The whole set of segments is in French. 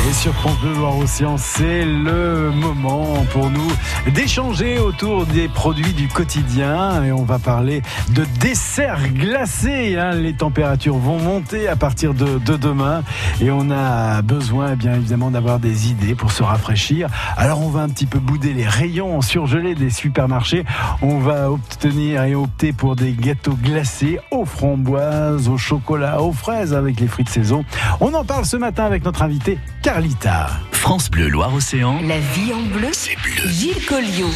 Et sur France Bleu Loire-Océan, c'est le moment pour nous d'échanger autour des produits du quotidien. Et on va parler de desserts glacés. Les températures vont monter à partir de demain. Et on a besoin, bien évidemment, d'avoir des idées pour se rafraîchir. Alors, on va un petit peu bouder les rayons surgelés des supermarchés. On va obtenir et opter pour des gâteaux glacés aux framboises, au chocolat, aux fraises avec les fruits de saison. On en parle ce matin avec notre invité Carlita. France Bleu Loire-Océan. La vie en bleu, c'est bleu. Gilles Colliot.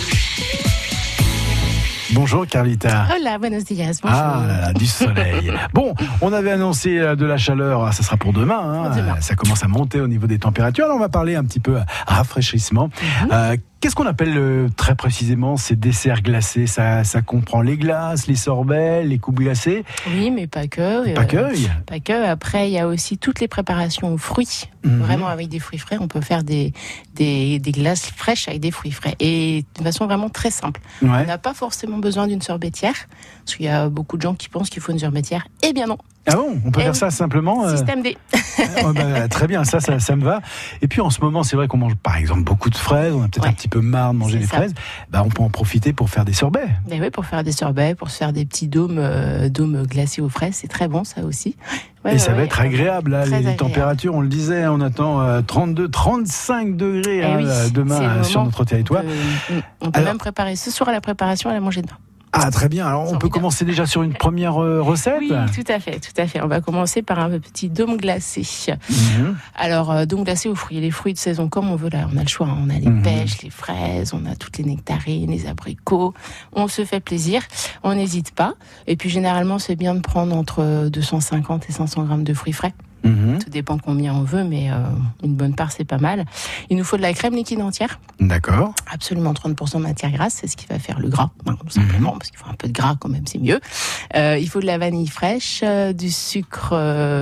Bonjour Carlita. Hola, buenos días. Bonjour. Ah là là, du soleil. Bon, on avait annoncé de la chaleur, ça sera pour demain. Demain. Ça commence à monter au niveau des températures. Alors on va parler un petit peu rafraîchissement. Qu'est-ce qu'on appelle très précisément ces desserts glacés ? Ça comprend les glaces, les sorbets, les coupes glacées ? Oui, mais pas que. Pas que. Pas que. Après, il y a aussi toutes les préparations aux fruits. Vraiment avec des fruits frais. On peut faire des glaces fraîches avec des fruits frais. Et de façon vraiment très simple. Ouais. On n'a pas forcément besoin d'une sorbetière. Parce qu'il y a beaucoup de gens qui pensent qu'il faut une sorbetière. Eh bien non. Ah bon, on peut faire ça simplement Système D. Très bien, ça me va. Et puis en ce moment, c'est vrai qu'on mange par exemple beaucoup de fraises, on a peut-être un petit peu marre de manger des fraises. On peut en profiter pour faire des sorbets. Et oui, pour faire des sorbets, pour se faire des petits dômes glacés aux fraises, c'est très bon ça aussi. Et ça va être agréable, là, les agréable. températures, on le disait, on attend 32, 35 degrés demain sur notre territoire. On peut même préparer ce soir à la préparation et à la manger demain. Ah, très bien. Alors, on peut commencer déjà sur une première recette ? Oui, tout à fait. On va commencer par un petit dôme glacé. Alors, dôme glacé aux fruits. Les fruits de saison, comme on veut, là, on a le choix. On a les pêches, les fraises, on a toutes les nectarines, les abricots. On se fait plaisir. On n'hésite pas. Et puis, généralement, c'est bien de prendre entre 250 et 500 grammes de fruits frais. Tout dépend combien on veut, mais une bonne part, c'est pas mal. Il nous faut de la crème liquide entière. D'accord. Absolument 30% de matière grasse, c'est ce qui va faire le gras, tout simplement, parce qu'il faut un peu de gras quand même, c'est mieux. Il faut de la vanille fraîche, du sucre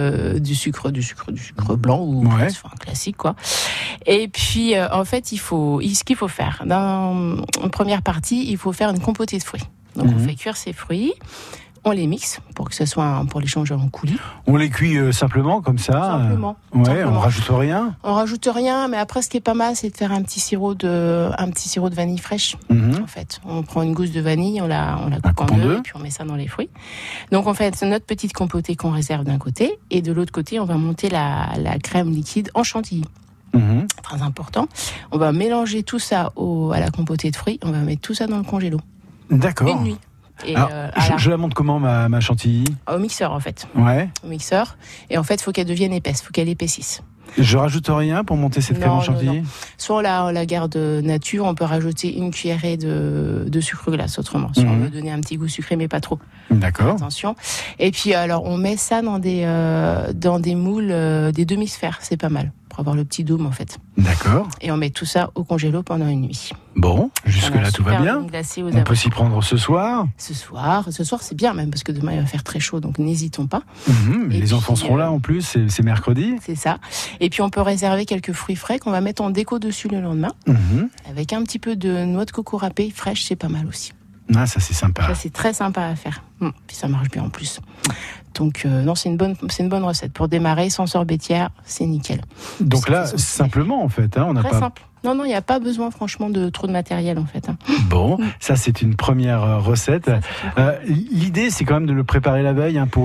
blanc ou un classique, quoi. Et puis, en fait, ce qu'il faut faire, en première partie, il faut faire une compotée de fruits. Donc, on fait cuire ces fruits. On les mixe pour que ce soit pour les changer en coulis. On les cuit simplement comme ça. Simplement. On rajoute rien. On rajoute rien, mais après ce qui est pas mal, c'est de faire un petit sirop de vanille fraîche. En fait, on prend une gousse de vanille, on la coupe en deux, et puis on met ça dans les fruits. Donc on fait notre petite compotée qu'on réserve d'un côté, et de l'autre côté, on va monter la crème liquide en chantilly. Très important. On va mélanger tout ça à la compotée de fruits. On va mettre tout ça dans le congélo. D'accord. Une nuit. Et je la monte comment, ma chantilly ? Au mixeur, en fait. Ouais. Au mixeur. Et en fait, il faut qu'elle devienne épaisse, il faut qu'elle épaississe. Je rajoute rien pour monter cette crème en chantilly ? Non. Soit on la garde nature, on peut rajouter une cuillerée de sucre glace autrement. Si on veut donner un petit goût sucré, mais pas trop. D'accord. Attention. Et puis, alors, on met ça dans des moules, des demi-sphères. C'est pas mal. Pour avoir le petit dôme, en fait. D'accord. Et on met tout ça au congélo pendant une nuit. Bon, jusque-là, tout va bien. On peut s'y prendre ce soir ? Ce soir, c'est bien même, parce que demain, il va faire très chaud, donc n'hésitons pas. Les enfants seront là, en plus, c'est mercredi. C'est ça. Et puis, on peut réserver quelques fruits frais qu'on va mettre en déco dessus le lendemain. Avec un petit peu de noix de coco râpée fraîche, c'est pas mal aussi. Ah, ça, c'est sympa. Ça, c'est très sympa à faire. Puis ça marche bien en plus. Donc, non, c'est une bonne recette. Pour démarrer, sans sorbetière, c'est nickel. Donc là, simplement, en fait. On n'a très pas... simple. Non, il n'y a pas besoin, franchement, de trop de matériel, en fait. Bon, ça, c'est une première recette. L'idée, c'est quand même de le préparer la veille pour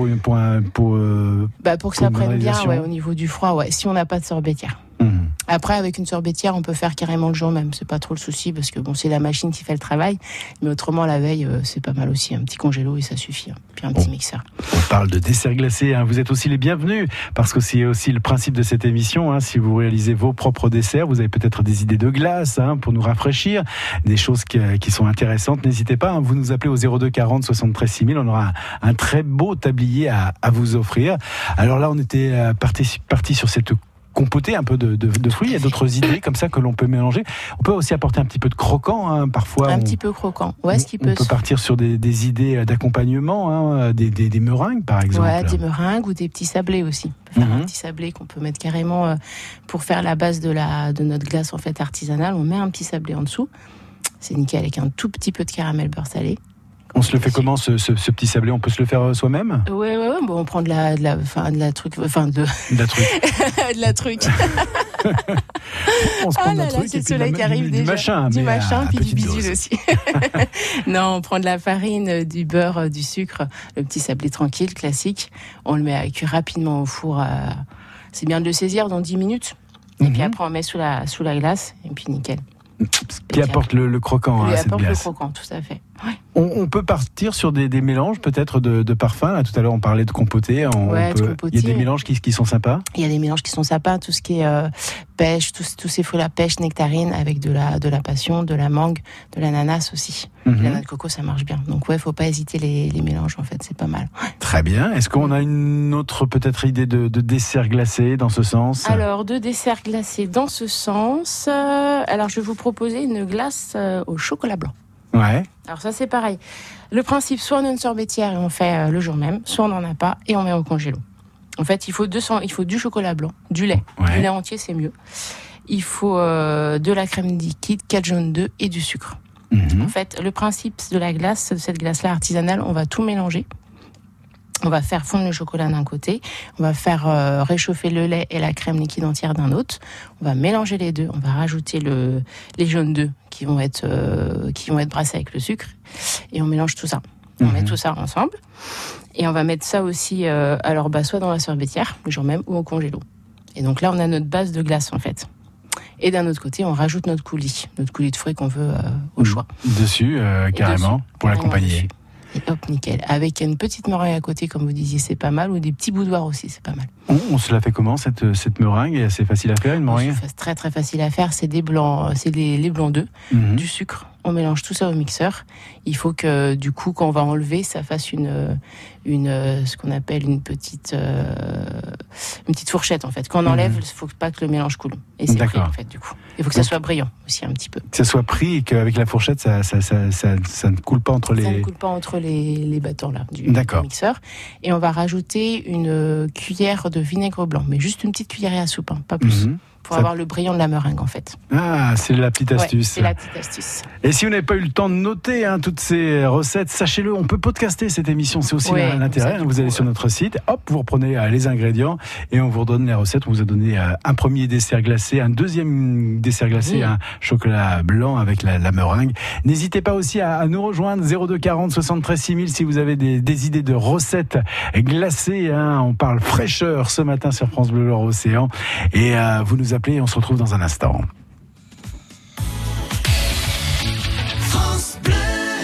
que ça prenne bien au niveau du froid, si on n'a pas de sorbetière. Après, avec une sorbetière, on peut faire carrément le jour même. C'est pas trop le souci parce que c'est la machine qui fait le travail. Mais autrement, la veille, c'est pas mal aussi. Un petit congélo et ça suffit. Puis un petit mixeur. On parle de dessert glacé. Vous êtes aussi les bienvenus parce que c'est aussi le principe de cette émission. Si vous réalisez vos propres desserts, vous avez peut-être des idées de glace pour nous rafraîchir, des choses qui sont intéressantes. N'hésitez pas. Vous nous appelez au 02 40 73 6000. On aura un très beau tablier à vous offrir. Alors là, on était parti sur cette compoter un peu de fruits. Il y a d'autres idées comme ça que l'on peut mélanger. On peut aussi apporter un petit peu de croquant, parfois. Un petit peu croquant. On peut partir sur des idées d'accompagnement, des meringues par exemple. Ouais, des meringues ou des petits sablés aussi. On peut faire un petit sablé qu'on peut mettre carrément pour faire la base de notre glace en fait artisanale. On met un petit sablé en dessous. C'est nickel avec un tout petit peu de caramel beurre salé. On se le fait comment ce petit sablé? On peut se le faire soi-même? Ouais. Bon, on prend de la truc. De la truc. On se prend d'un truc c'est le soleil qui arrive du déjà. Machin, du machin, puis du petite bidule dose. aussi. Non, on prend de la farine, du beurre, du sucre, le petit sablé tranquille, classique. On le met à cuire rapidement au four. C'est bien de le saisir dans 10 minutes. Et puis après, on met sous la glace. Et puis nickel. Qui apporte le croquant à cette glace. Le croquant, tout à fait. Ouais. On peut partir sur des mélanges peut-être de parfums. Là, tout à l'heure, on parlait de compoté. Il y a des mélanges qui sont sympas. Il y a des mélanges qui sont sympas. Tout ce qui est pêche, tous ces fruits, la pêche, nectarine, avec de la passion, de la mangue, de l'ananas aussi. La noix de coco, ça marche bien. Donc faut pas hésiter les mélanges. En fait, c'est pas mal. Très bien. Est-ce qu'on a une autre peut-être idée de dessert glacé dans ce sens? Alors, de dessert glacé dans ce sens. Alors, je vais vous proposer une glace au chocolat blanc. Ouais. Alors ça c'est pareil. Le principe, soit on a une sorbetière et on fait le jour même, soit on n'en a pas et on met au congélo. En fait, il faut du chocolat blanc, du lait. Du lait entier, c'est mieux. Il faut de la crème liquide, 4 jaunes d'œufs et du sucre. En fait, le principe de la glace, de cette glace-là artisanale, on va tout mélanger. On va faire fondre le chocolat d'un côté, on va faire réchauffer le lait et la crème liquide entière d'un autre. On va mélanger les deux, on va rajouter les jaunes d'œufs qui vont être brassés avec le sucre et on mélange tout ça. On met tout ça ensemble et on va mettre ça aussi soit dans la sorbetière le jour même ou au congélo. Et donc là, on a notre base de glace en fait. Et d'un autre côté, on rajoute notre coulis de fruits qu'on veut au choix. Dessus, carrément, pour l'accompagner. Dessus. Et hop, nickel. Avec une petite meringue à côté, comme vous disiez, c'est pas mal. Ou des petits boudoirs aussi, c'est pas mal. On se la fait comment, cette meringue? C'est facile à faire, une meringue? C'est très très facile à faire. C'est les blancs d'œufs, du sucre. On mélange tout ça au mixeur. Il faut que, du coup, quand on va enlever, ça fasse ce qu'on appelle une petite fourchette, en fait. Quand on enlève, il faut pas que le mélange coule. Et c'est pris, en fait, du coup. Il faut que ça soit brillant aussi, un petit peu. Que ça soit pris et qu'avec la fourchette, ça ne coule pas entre les... Ça ne coule pas entre les battants, là, du mixeur. Et on va rajouter une cuillère de vinaigre blanc. Mais juste une petite cuillère à soupe, pas plus. Pour avoir le brillant de la meringue, en fait. Ah, c'est la petite astuce. C'est la petite astuce. Et si vous n'avez pas eu le temps de noter toutes ces recettes, sachez-le, on peut podcaster cette émission. C'est aussi l'intérêt. Vous allez sur notre site, hop, vous reprenez les ingrédients et on vous redonne les recettes. On vous a donné un premier dessert glacé, un deuxième dessert glacé, un chocolat blanc avec la meringue. N'hésitez pas aussi à nous rejoindre 02 40 73 6000 si vous avez des idées de recettes glacées. On parle fraîcheur ce matin sur France Bleu Loire Océan. Et vous nous appelez, on se retrouve dans un instant. France Bleu.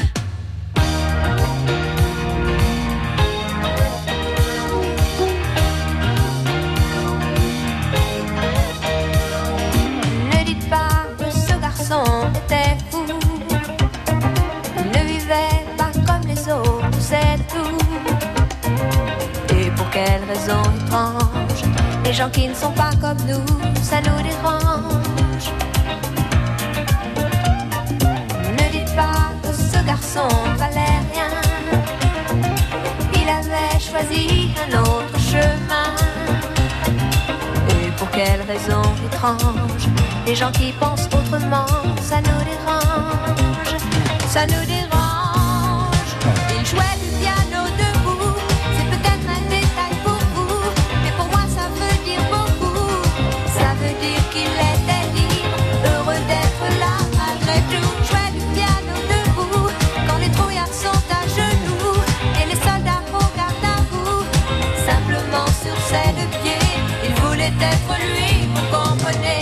Ne dites pas que ce garçon était fou. Il ne vivait pas comme les autres, c'est tout. Et pour quelle raison étrange, les gens qui ne sont pas comme nous, ça nous dérange. Ne dites pas que ce garçon valait rien. Il avait choisi un autre chemin. Et pour quelle raison étrange, les gens qui pensent autrement, ça nous dérange. Ça nous dérange. Il jouait du piano debout. C'est peut-être un détail pour vous, mais pour moi ça veut dire beaucoup. Ça veut dire qu'il était libre, heureux d'être là malgré tout. Jouait du piano debout, quand les trouillards sont à genoux et les soldats regardent à vous. Simplement sur ses deux pieds, il voulait être lui, vous comprenez.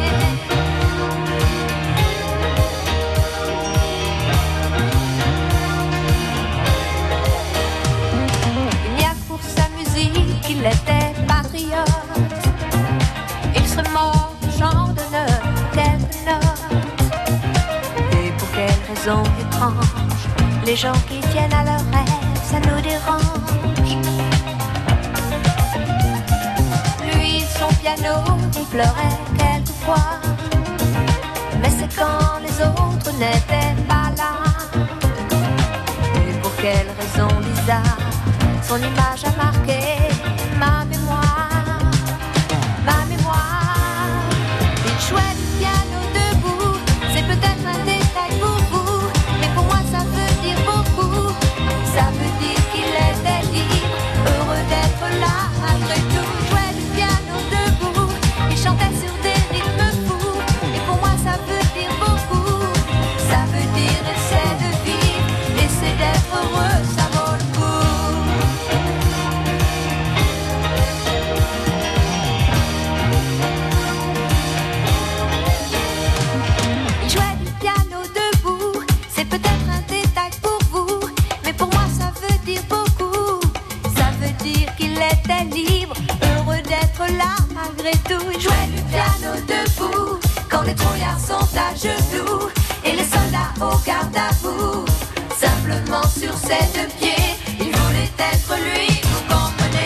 Il était patriote, il serait mort de chant d'honneur, quelques notes. Et pour quelle raison étrange, les gens qui tiennent à leurs rêves, ça nous dérange. Lui, son piano, il pleurait quelquefois, mais c'est quand les autres n'étaient pas là. Et pour quelle raison bizarre, son image a marqué ma mémoire, ma mémoire. Il jouait du piano debout, c'est peut-être un détail pour vous, mais pour moi ça veut dire beaucoup. quand les trouillards sont à genoux et les soldats au garde à vous. Simplement sur ses deux pieds, il voulait être lui, vous comprenez.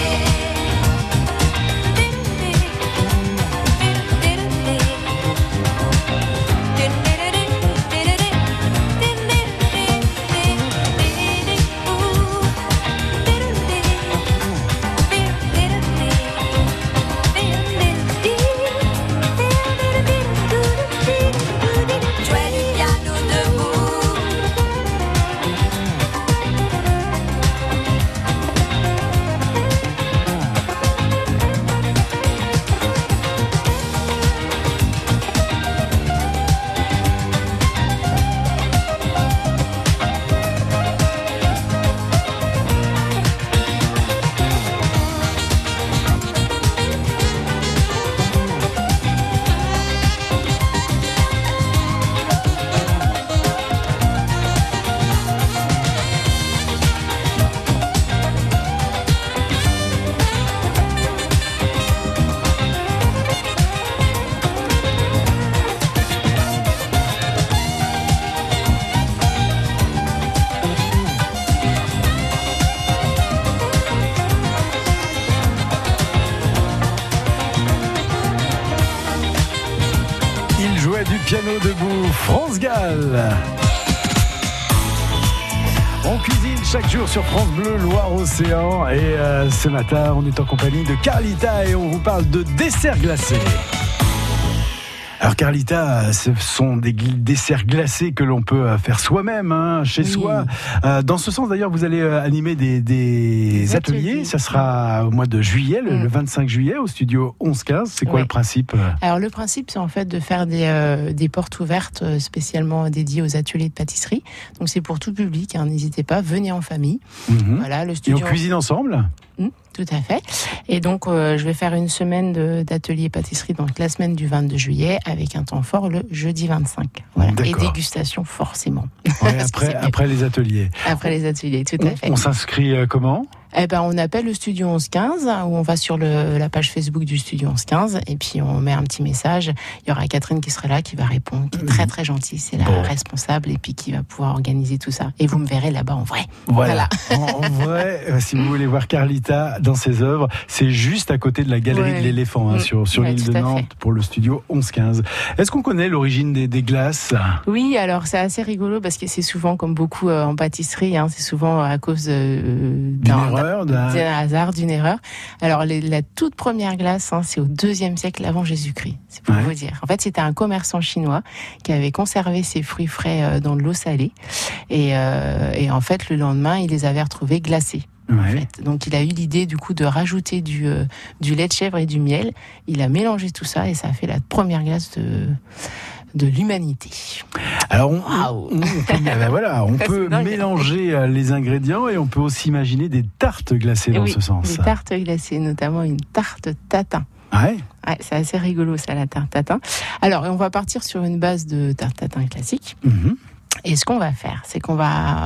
Jouait du piano debout. Il jouait du piano debout, France Gall. On cuisine chaque jour sur France Bleu Loire-Océan et ce matin on est en compagnie de Carlita et on vous parle de desserts glacés. Alors Carlita, ce sont des desserts glacés que l'on peut faire soi-même, chez soi. Dans ce sens d'ailleurs, vous allez animer des ateliers. Ça sera au mois de juillet, le 25 juillet, au studio 11-15. C'est quoi le principe ? Alors le principe, c'est en fait de faire des portes ouvertes spécialement dédiées aux ateliers de pâtisserie. Donc c'est pour tout public, n'hésitez pas, venez en famille. Voilà, le studio. Et on cuisine ensemble ? Tout à fait. Et donc, je vais faire une semaine d'atelier pâtisserie, donc la semaine du 22 juillet, avec un temps fort le jeudi 25. Voilà. Et dégustation, forcément. Ouais, après les ateliers. Après les ateliers, tout à fait. On s'inscrit comment ? On appelle le studio 1115, où on va sur la page Facebook du studio 1115, et puis on met un petit message. Il y aura Catherine qui sera là, qui va répondre, qui est très très gentille, c'est la responsable, et puis qui va pouvoir organiser tout ça. Et vous me verrez là-bas en vrai. Voilà. En vrai, si vous voulez voir Carlita dans ses œuvres, c'est juste à côté de la galerie de l'éléphant, sur l'île de Nantes, pour le studio 1115. Est-ce qu'on connaît l'origine des glaces ? Oui, alors c'est assez rigolo, parce que c'est souvent, comme beaucoup en pâtisserie, c'est souvent à cause d'un hasard, d'une erreur. Alors la toute première glace, c'est au 2e siècle avant Jésus-Christ, c'est pour vous dire. En fait, c'était un commerçant chinois qui avait conservé ses fruits frais dans de l'eau salée, et en fait le lendemain il les avait retrouvés glacés. En fait. Donc il a eu l'idée du coup de rajouter du lait de chèvre et du miel. Il a mélangé tout ça et ça a fait la première glace de l'humanité. Alors on peut mélanger les ingrédients et on peut aussi imaginer des tartes glacées dans ce sens. Des tartes glacées, notamment une tarte tatin. Ouais, c'est assez rigolo ça, la tarte tatin. Alors on va partir sur une base de tarte tatin classique. Et ce qu'on va faire, c'est qu'on va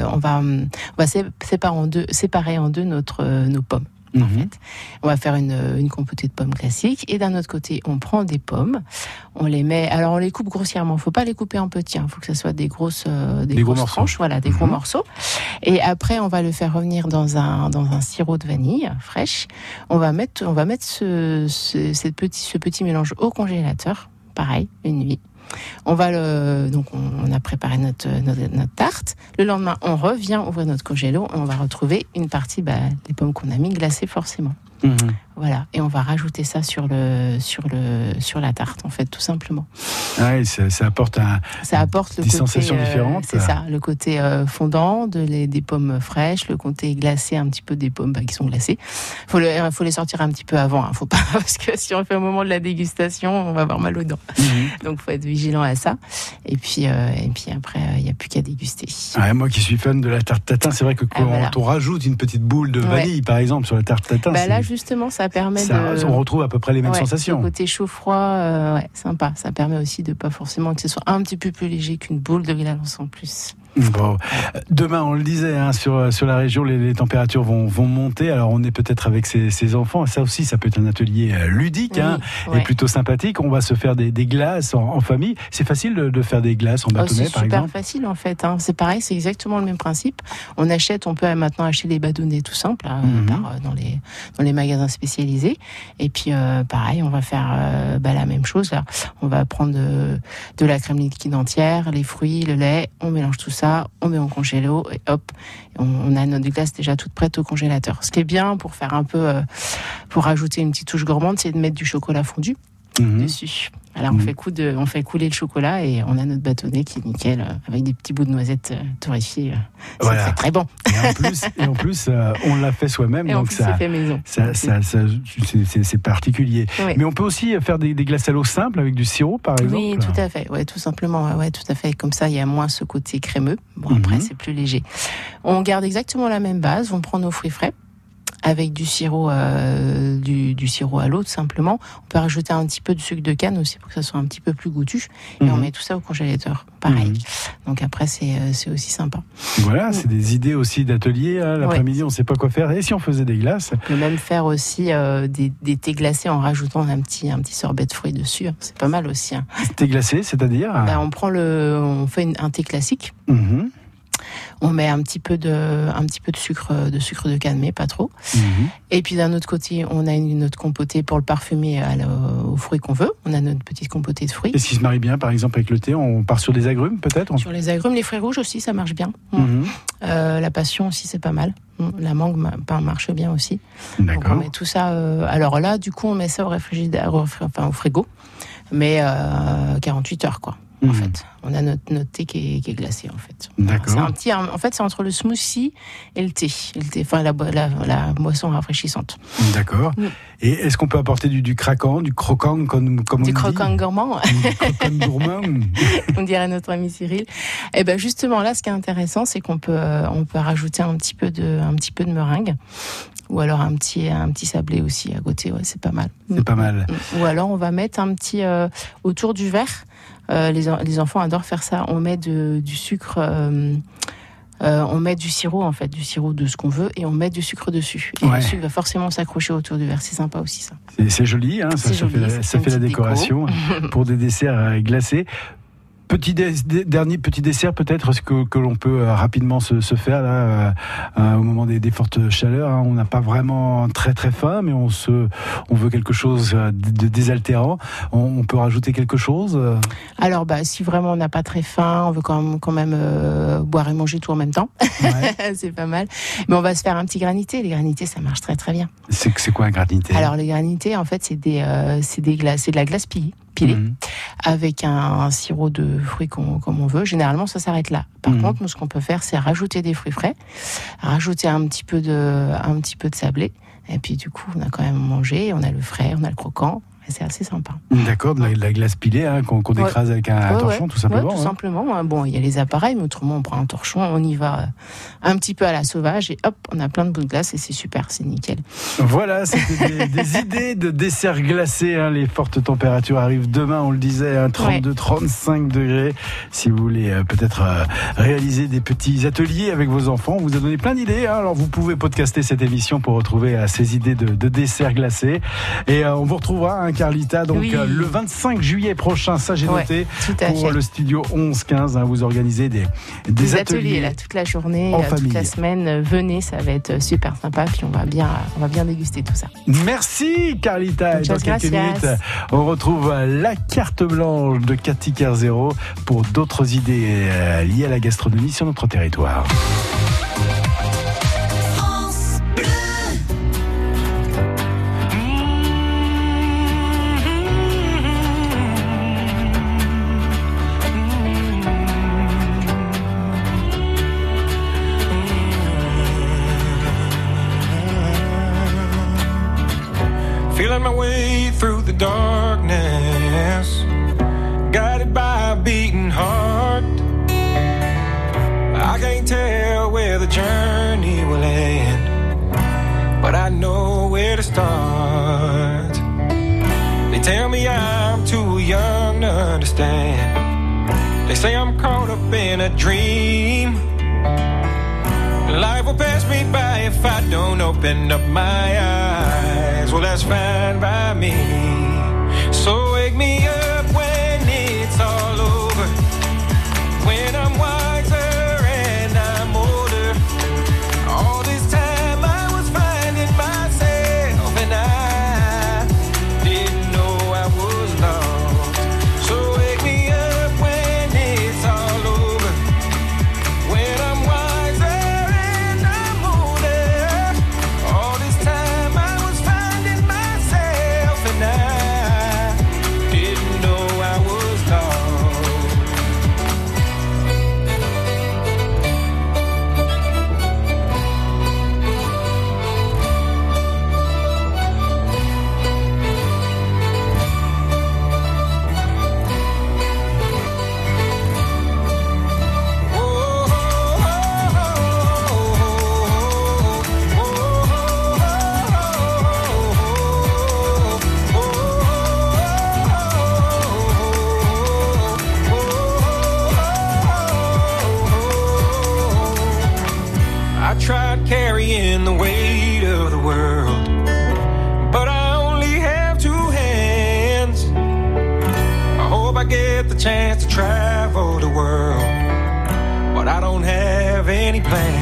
séparer en deux nos pommes. En fait, on va faire une compotée de pommes classique, et d'un autre côté, on prend des pommes, on les met, alors on les coupe grossièrement. Faut pas les couper en petits, faut que ça soit des grosses tranches, voilà, des gros morceaux. Et après, on va le faire revenir dans un sirop de vanille fraîche. On va mettre ce petit mélange au congélateur, pareil, une nuit. On a préparé notre tarte. Le lendemain, on revient ouvrir notre congélo et on va retrouver une partie des pommes qu'on a mis glacées forcément. Voilà, et on va rajouter ça sur la tarte, en fait, tout simplement. Ouais, ça apporte des sensations différentes. C'est ça, le côté fondant des pommes fraîches, le côté glacé un petit peu des pommes qui sont glacées. Faut les sortir un petit peu avant, faut pas, parce que si on le fait au moment de la dégustation, on va avoir mal aux dents. Donc faut être vigilant à ça. Et puis après, il n'y a plus qu'à déguster. Ouais, moi qui suis fan de la tarte tatin, c'est vrai que quand on rajoute une petite boule de vanille, par exemple, sur la tarte tatin, là justement, ça permet on retrouve à peu près les mêmes sensations. Le côté chaud-froid, sympa. Ça permet aussi de pas forcément que ce soit un petit peu plus léger qu'une boule de glace en plus. Bon. Demain, on le disait, sur la région, les températures vont monter. Alors, on est peut-être avec ses enfants. Ça aussi, ça peut être un atelier ludique, et plutôt sympathique. On va se faire des glaces en famille. C'est facile de faire des glaces en bâtonnet, par exemple. C'est super facile, en fait. C'est pareil, c'est exactement le même principe. On peut maintenant acheter des bâtonnets tout simples dans les magasins spécialisés. Et puis, pareil, on va faire la même chose. Là. On va prendre de la crème liquide entière, les fruits, le lait. On mélange tout ça. On met en congélo et hop, on a notre glace déjà toute prête au congélateur. Ce qui est bien pour faire un peu, pour rajouter une petite touche gourmande, c'est de mettre du chocolat fondu dessus. Alors on fait couler le chocolat et on a notre bâtonnet qui est nickel avec des petits bouts de noisettes torréfiés. C'est très, très bon. Et en plus, on l'a fait soi-même, et donc ça c'est fait maison. C'est particulier. Oui. Mais on peut aussi faire des glaces à l'eau simple avec du sirop, par exemple. Oui, tout à fait. Ouais, tout simplement. Ouais, tout à fait. Comme ça, il y a moins ce côté crémeux. Bon, après, c'est plus léger. On garde exactement la même base. On prend nos fruits frais. Avec du sirop, du sirop à l'eau, tout simplement. On peut rajouter un petit peu de sucre de canne aussi pour que ça soit un petit peu plus goûtu. Et on met tout ça au congélateur. Pareil. Donc après, c'est aussi sympa. Voilà, c'est des idées aussi d'atelier. L'après-midi, on ne sait pas quoi faire. Et si on faisait des glaces? On peut même faire aussi des thés glacés en rajoutant un petit sorbet de fruits dessus. C'est pas mal aussi. Thé glacé, c'est-à-dire? On fait un thé classique. On met un petit peu de sucre de canne, mais pas trop. Et puis d'un autre côté, on a notre compotée pour le parfumer aux fruits qu'on veut. On a notre petite compotée de fruits. Et ce qui se marie bien, par exemple, avec le thé, on part sur des agrumes, peut-être? Sur les agrumes, les fruits rouges aussi, ça marche bien. La passion aussi, c'est pas mal. La mangue marche bien aussi. D'accord. Donc on met tout ça. Alors là, du coup, on met ça au frigo, mais 48 heures, quoi. En fait, on a notre thé qui est glacé, en fait. D'accord. C'est entre le smoothie et le thé. Enfin, la boisson rafraîchissante. D'accord. Et est-ce qu'on peut apporter du craquant, du croquant, comme on dit? Du croquant gourmand. Du croquant gourmand. On dirait notre ami Cyril. Et ben justement, là, ce qui est intéressant, c'est qu'on peut rajouter un petit peu de meringue. Ou alors un petit sablé aussi à côté. Ouais, c'est pas mal. C'est pas mal. Ou alors, on va mettre un petit autour du verre. Les enfants adorent faire ça. On met du sucre, on met du sirop, en fait, du sirop de ce qu'on veut, et on met du sucre dessus. Et le sucre va forcément s'accrocher autour du verre. C'est sympa aussi, ça. C'est joli, ça fait la décoration pour des desserts glacés. Dernier petit dessert peut-être que l'on peut rapidement se faire là, au moment des fortes chaleurs. On n'a pas vraiment très très faim, mais on veut quelque chose de désaltérant. On peut rajouter quelque chose? Alors si vraiment on n'a pas très faim, on veut quand même boire et manger tout en même temps. Ouais. C'est pas mal. Mais on va se faire un petit granité. Les granités, ça marche très très bien. C'est quoi un granité? Alors les granités, en fait, c'est de la glace pilée. Avec un sirop de fruits comme on veut. Généralement, ça s'arrête là. Par contre, nous, ce qu'on peut faire, c'est rajouter des fruits frais, rajouter un petit peu de sablé, et puis du coup, on a quand même mangé, on a le frais, on a le croquant. C'est assez sympa. D'accord, de la glace pilée qu'on écrase avec un torchon, tout simplement. Ouais, tout simplement. Bon, il y a les appareils, mais autrement, on prend un torchon, on y va un petit peu à la sauvage, et hop, on a plein de bouts de glace, et c'est super, c'est nickel. Voilà, c'était des idées de desserts glacés. Les fortes températures arrivent demain, on le disait, 32-35 degrés. Si vous voulez peut-être réaliser des petits ateliers avec vos enfants, on vous a donné plein d'idées. Alors, vous pouvez podcaster cette émission pour retrouver ces idées de desserts glacés. Et on vous retrouvera, Carlita, donc le 25 juillet prochain, ça j'ai noté, pour le studio 11-15, vous organisez des ateliers là, toute la journée, toute la semaine. Venez, ça va être super sympa, puis on va bien déguster tout ça. Merci Carlita. Et dans quelques minutes, on retrouve la carte blanche de Cathy Kerzero pour d'autres idées liées à la gastronomie sur notre territoire. Feeling my way through the darkness, guided by a beating heart. I can't tell where the journey will end, but I know where to start. They tell me I'm too young to understand, They say I'm caught up in a dream. Life will pass me by if I don't open up my eyes. Well, that's fine by me. So wake me up when it's all over, when I'm wiser and I'm older. All this time I was finding myself and I didn't know I was lost. So wake me up when it's all over, when I'm wiser and I'm older. All this time I was finding myself and I didn't know I was lost. I tried carrying the weight of the world, but I only have two hands. I hope I get the chance to travel the world, but I don't have any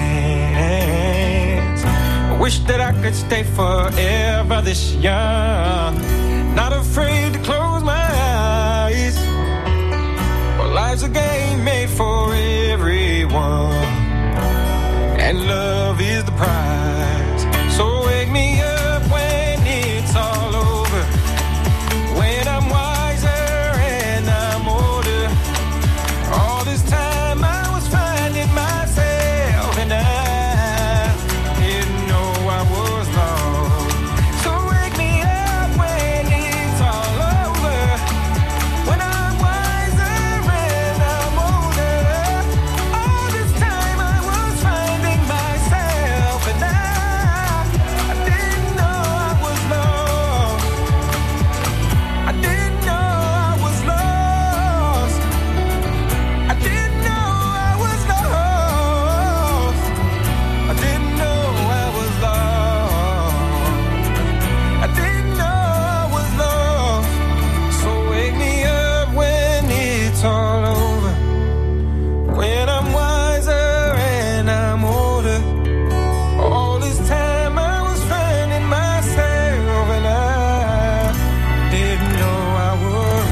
plans. I wish that I could stay forever this young, not afraid to close my eyes. Well, life's a game made for everyone, and love is the prize. So wake me up when it's all over, when I'm wiser and I'm older. All this time I was finding myself and I didn't know I was lost. So wake me up when it's all over, when I'm wiser and I'm older. All this time I was finding myself and I didn't know I was lost. I didn't know I was lost. I didn't know I was lost. I didn't know I was lost. I didn't know I was lost. So wake me up when it's all over, when I'm wiser and I'm older. All this time I was finding myself and I didn't know I was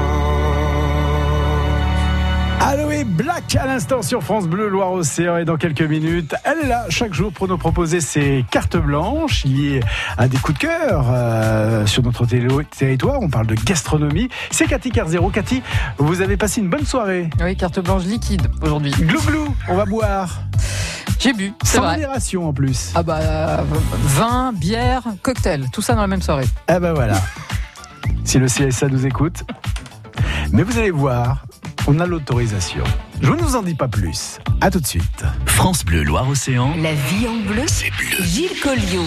lost. Allô et Black à l'instant sur France Bleu Loire-Océan, et dans quelques minutes, elle est là chaque jour pour nous proposer ses cartes blanches liées à des coups de cœur sur notre territoire. On parle de gastronomie. C'est Cathy Carzero. Cathy, vous avez passé une bonne soirée. Oui, carte blanche liquide aujourd'hui. Glou-glou, on va boire. J'ai bu, c'est Sans vrai. modération en plus. Ah bah, vin, bière, cocktail, tout ça dans la même soirée. Ah ben voilà. Si le CSA nous écoute. Mais vous allez voir, on a l'autorisation. Je ne vous en dis pas plus. À tout de suite. France Bleu Loire-Océan. La vie en bleu, C'est bleu. Gilles Colliot.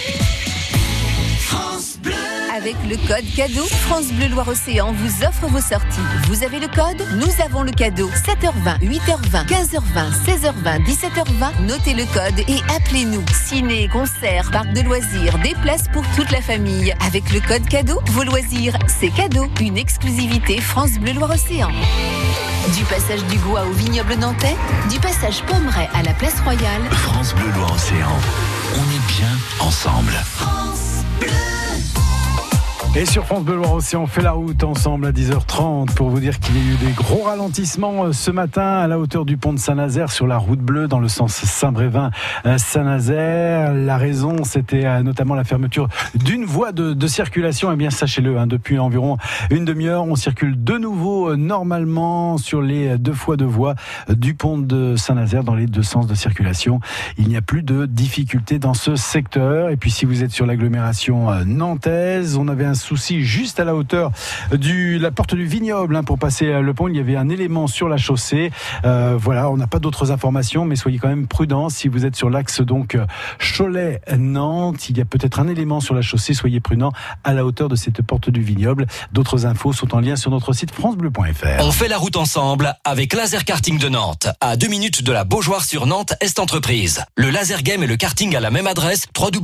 France Bleu. Avec le code cadeau, France Bleu Loire-Océan vous offre vos sorties. Vous avez le code, nous avons le cadeau. 7h20, 8h20, 15h20, 16h20, 17h20. Notez le code et appelez-nous. Ciné, concerts, parc de loisirs, des places pour toute la famille. Avec le code cadeau, vos loisirs, c'est cadeau. Une exclusivité France Bleu Loire-Océan. Du passage du Gois au vignoble nantais, du passage Pommeraye à la place Royale. France Bleu Loire-Océan. On est bien ensemble. France Bleu. Et sur France Bleu Loire-Océan, on fait la route ensemble à 10h30 pour vous dire qu'il y a eu des gros ralentissements ce matin à la hauteur du pont de Saint-Nazaire sur la route bleue dans le sens Saint-Brévin-Saint-Nazaire. La raison, c'était notamment la fermeture d'une voie de circulation. Eh bien, sachez-le, depuis environ une demi-heure, on circule de nouveau normalement sur les deux fois deux voies du pont de Saint-Nazaire dans les deux sens de circulation. Il n'y a plus de difficultés dans ce secteur. Et puis, si vous êtes sur l'agglomération nantaise, on avait un souci juste à la hauteur de la porte du vignoble pour passer le pont. Il y avait un élément sur la chaussée. Voilà, on n'a pas d'autres informations, mais soyez quand même prudents si vous êtes sur l'axe donc Cholet-Nantes. Il y a peut-être un élément sur la chaussée. Soyez prudents à la hauteur de cette porte du vignoble. D'autres infos sont en lien sur notre site francebleu.fr. On fait la route ensemble avec Laser Karting de Nantes, à 2 minutes de la Beaujoire sur Nantes Est Entreprise. Le laser game et le karting à la même adresse,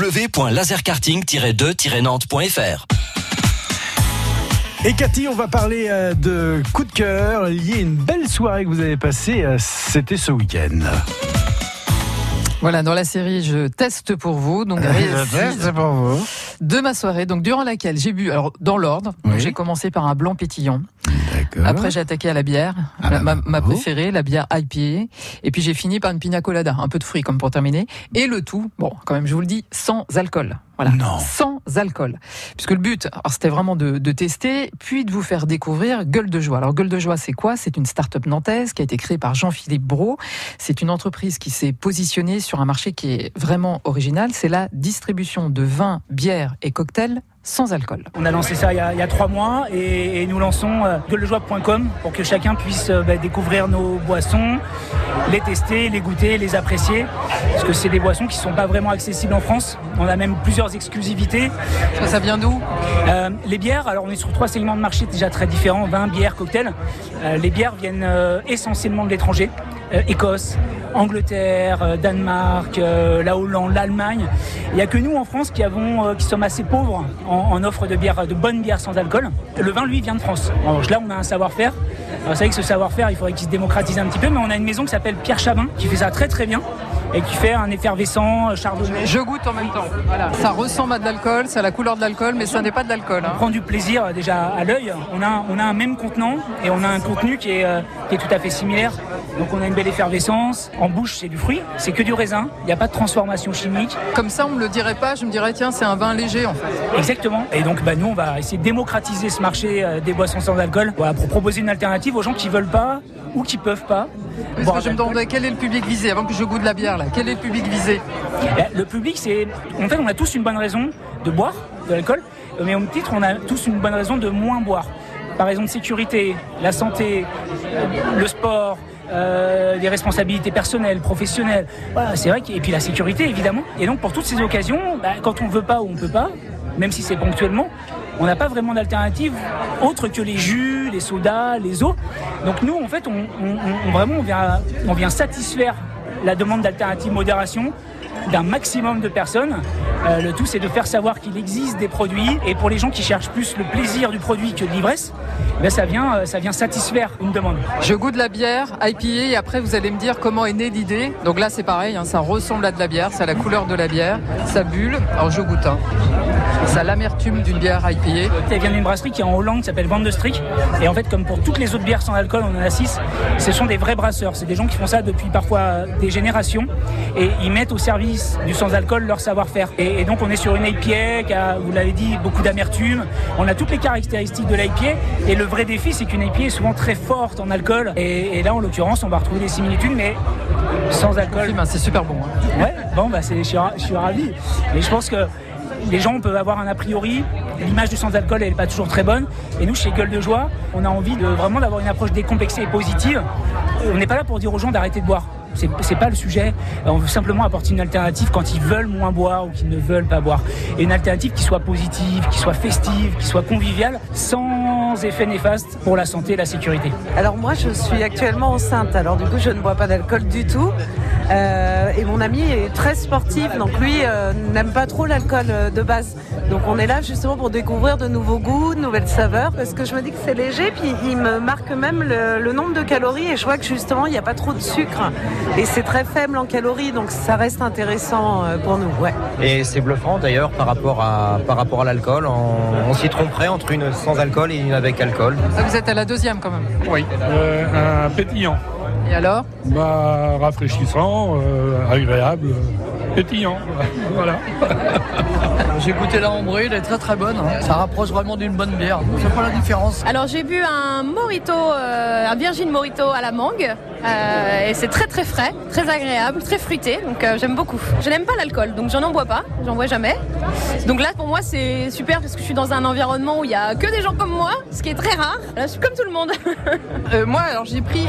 www.laserkarting-2-nantes.fr. Et Cathy, on va parler de coup de cœur lié à une belle soirée que vous avez passée, c'était ce week-end. Voilà, dans la série, je teste pour vous. Donc, de ma soirée, donc durant laquelle j'ai bu, alors dans l'ordre, donc j'ai commencé par un blanc pétillant. D'accord. Après, j'ai attaqué à la bière, ma préférée, la bière IPA. Et puis, j'ai fini par une pina colada, un peu de fruits comme pour terminer. Et le tout, bon, quand même, je vous le dis, sans alcool. Voilà, non. Sans alcool. Puisque le but, alors c'était vraiment de tester, puis de vous faire découvrir Gueule de Joie. Alors Gueule de Joie, c'est quoi ? C'est une start-up nantaise qui a été créée par Jean-Philippe Brault. C'est une entreprise qui s'est positionnée sur un marché qui est vraiment original. C'est la distribution de vins, bières et cocktails sans alcool. On a lancé ça il y a 3 mois et nous lançons gueuledejoie.com pour que chacun puisse découvrir nos boissons, les tester, les goûter, les apprécier. Parce que c'est des boissons qui ne sont pas vraiment accessibles en France. On a même plusieurs exclusivités. Ça vient d'où ? Les bières, alors on est sur 3 segments de marché déjà très différents, vin, bière, cocktail. Les bières viennent essentiellement de l'étranger. Écosse, Angleterre, Danemark, la Hollande, l'Allemagne. Il n'y a que nous en France qui sommes assez pauvres en offre de bière, de bonnes bières sans alcool. Le vin, lui, vient de France. Alors, là, on a un savoir-faire. Alors, c'est vrai que ce savoir-faire, il faudrait qu'il se démocratise un petit peu, mais on a une maison qui s'appelle Pierre Chabin, qui fait ça très très bien et qui fait un effervescent chardonnay. Je goûte en même temps. Voilà. Ça ressemble à de l'alcool, ça a la couleur de l'alcool, mais ça n'est pas de l'alcool. On prend du plaisir déjà à l'œil. On a un même contenant et on a un contenu qui est tout à fait similaire. Donc on a une belle effervescence. En bouche, c'est du fruit, c'est que du raisin. Il n'y a pas de transformation chimique. Comme ça, on ne me le dirait pas. Je me dirais, tiens, c'est un vin léger en fait. Exactement. Et donc nous, on va essayer de démocratiser ce marché des boissons sans alcool, voilà, pour proposer une alternative aux gens qui ne veulent pas ou qui ne peuvent pas. Parce que je me demandais quel est le public visé avant que je goûte la bière là. Quel est le public visé ? Le public, c'est en fait on a tous une bonne raison de boire de l'alcool, mais au même titre on a tous une bonne raison de moins boire. Par raison de sécurité, la santé, le sport, des responsabilités personnelles, professionnelles. Voilà, c'est vrai et puis la sécurité évidemment. Et donc pour toutes ces occasions, quand on veut pas ou on peut pas, même si c'est ponctuellement, on n'a pas vraiment d'alternative autre que les jus, les sodas, les eaux. Donc nous, en fait, on vient satisfaire la demande d'alternative modération d'un maximum de personnes. Le tout, c'est de faire savoir qu'il existe des produits. Et pour les gens qui cherchent plus le plaisir du produit que de l'ivresse, ça vient satisfaire une demande. Je goûte la bière IPA et après vous allez me dire comment est née l'idée. Donc là, c'est pareil, ça ressemble à de la bière, ça a la couleur de la bière, ça bulle. Alors je goûte. Ça a l'amertume d'une bière IPA. Elle vient d'une brasserie qui est en Hollande, qui s'appelle Van de Strik. Et en fait, comme pour toutes les autres bières sans alcool, on en a 6. Ce sont des vrais brasseurs. C'est des gens qui font ça depuis parfois des générations. Et ils mettent au service du sans-alcool leur savoir-faire. Et donc, on est sur une IPA qui a, vous l'avez dit, beaucoup d'amertume. On a toutes les caractéristiques de l'IPA. Et le vrai défi, c'est qu'une IPA est souvent très forte en alcool. Et là, en l'occurrence, on va retrouver des similitudes, mais sans alcool. C'est super bon. Hein. Ouais, bon, je suis ravi. Et je pense que les gens peuvent avoir un a priori, l'image du sans-alcool elle n'est pas toujours très bonne. Et nous, chez Gueule de Joie, on a envie vraiment d'avoir une approche décomplexée et positive. On n'est pas là pour dire aux gens d'arrêter de boire. C'est pas le sujet. On veut simplement apporter une alternative quand ils veulent moins boire ou qu'ils ne veulent pas boire. Et une alternative qui soit positive, qui soit festive, qui soit conviviale, sans effet néfaste pour la santé et la sécurité. Alors moi, je suis actuellement enceinte. Alors du coup, je ne bois pas d'alcool du tout. Et mon ami est très sportif, donc lui n'aime pas trop l'alcool de base. Donc on est là justement pour découvrir de nouveaux goûts, de nouvelles saveurs, parce que je me dis que c'est léger, puis il me marque même le nombre de calories, et je vois que justement il n'y a pas trop de sucre, et c'est très faible en calories, donc ça reste intéressant pour nous. Ouais. Et c'est bluffant d'ailleurs par rapport à l'alcool, on s'y tromperait entre une sans alcool et une avec alcool. Vous êtes à la deuxième quand même. Oui, un pétillant. Et alors ? Rafraîchissant, agréable, pétillant, voilà. J'ai goûté la ambrée, elle est très très bonne. Ça rapproche vraiment d'une bonne bière. C'est pas la différence. Alors j'ai bu un mojito, un Virgin Mojito à la mangue. Et c'est très très frais, très agréable, très fruité. Donc j'aime beaucoup. Je n'aime pas l'alcool, donc j'en bois pas. J'en bois jamais. Donc là pour moi c'est super parce que je suis dans un environnement où il y a que des gens comme moi, ce qui est très rare. Là je suis comme tout le monde. Moi alors j'ai pris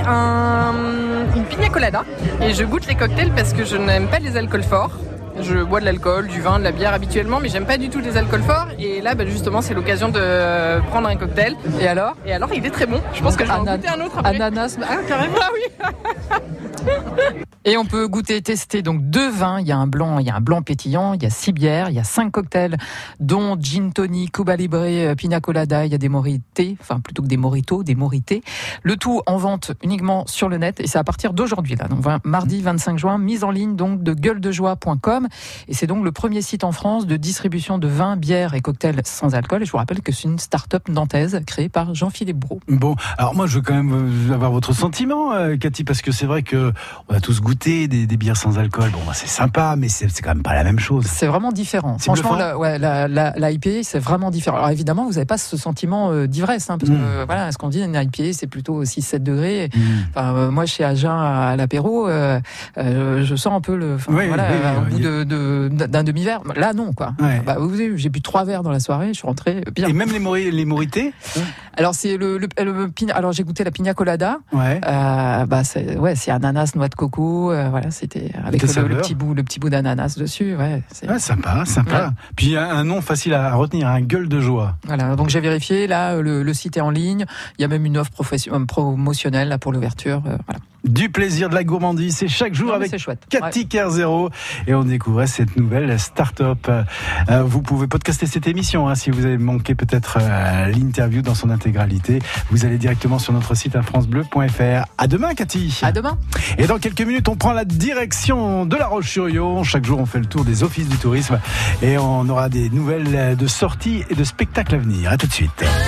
une pina colada et je goûte les cocktails parce que je n'aime pas les alcools forts. Je bois de l'alcool, du vin, de la bière habituellement, mais j'aime pas du tout les alcools forts. Et là, justement, c'est l'occasion de prendre un cocktail. Et alors, il est très bon. Je pense que je vais en goûter un autre après. Ananas. Ah, carrément, oui. Et on peut goûter, tester donc 2 vins. Il y a un blanc pétillant, il y a 6 bières, il y a 5 cocktails, dont gin tonic, Cuba Libre, pina colada. Il y a des morités, enfin plutôt que des moritos, des morités. Le tout en vente uniquement sur le net et c'est à partir d'aujourd'hui là. Donc mardi 25 juin, mise en ligne donc de gueuledejoie.com. Et c'est donc le premier site en France de distribution de vins, bières et cocktails sans alcool. Et je vous rappelle que c'est une start-up nantaise créée par Jean-Philippe Brault. Bon, alors moi je veux quand même avoir votre sentiment, Cathy, parce que c'est vrai que on a tous goûté des bières sans alcool. Bon, c'est sympa, mais c'est quand même pas la même chose. C'est vraiment différent. Franchement, la IPA, c'est vraiment différent. Alors évidemment, vous n'avez pas ce sentiment d'ivresse, parce que voilà, ce qu'on dit, une IPA, c'est plutôt 6-7 degrés. Enfin, moi, chez Agen à l'apéro, je sens un peu le. Au bout d'un demi-verre. Là, non, quoi. Ouais. Vous avez, j'ai bu 3 verres dans la soirée, je suis rentré bien. Et même les morités. Alors, c'est alors, j'ai goûté la pina colada. Ouais. C'est ananas, noix de coco. Voilà, c'était avec le petit bout d'ananas dessus. Ouais. Sympa. Ouais. Puis un nom facile à retenir, un Gueule de Joie. Voilà. Donc, j'ai vérifié. Là, le site est en ligne. Il y a même une offre promotionnelle là pour l'ouverture. Voilà. Du plaisir, de la gourmandise, c'est chaque jour avec Cathy Kerzero. Et on découvrait cette nouvelle start-up. Vous pouvez podcaster cette émission si vous avez manqué peut-être l'interview dans son intégralité. Vous allez directement sur notre site francebleu.fr. À demain, Cathy. À demain. Et dans quelques minutes, on prend la direction de La Roche-sur-Yon. Chaque jour, on fait le tour des offices du tourisme et on aura des nouvelles de sorties et de spectacles à venir. À tout de suite.